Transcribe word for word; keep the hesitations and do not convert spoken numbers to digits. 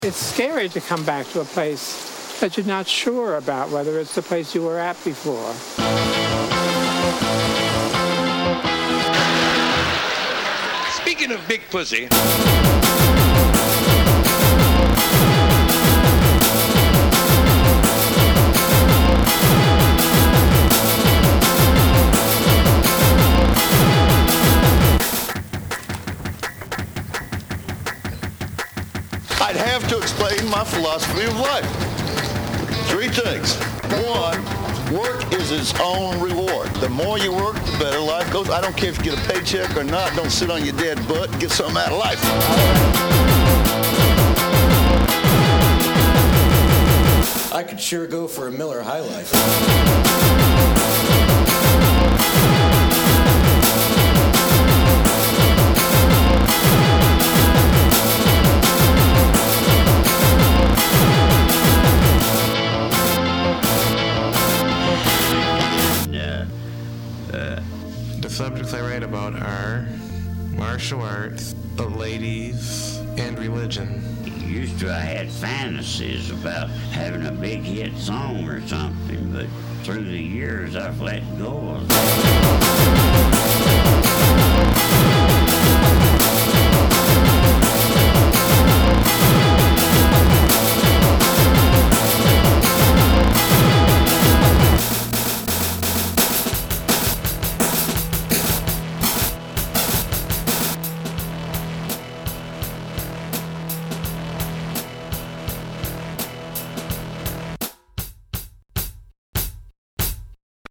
It's scary to come back to a place that you're not sure about whether it's the place you were at before. Speaking of big pussy. I'd have to explain my philosophy of life. Three things. One, work is its own reward. The more you work, the better life goes. I don't care if you get a paycheck or not. Don't sit on your dead butt and get something out of life. I could sure go for a Miller High Life. The subjects I write about are martial arts, the ladies, and religion. Used to I had fantasies about having a big hit song or something, but through the years I've let go of that.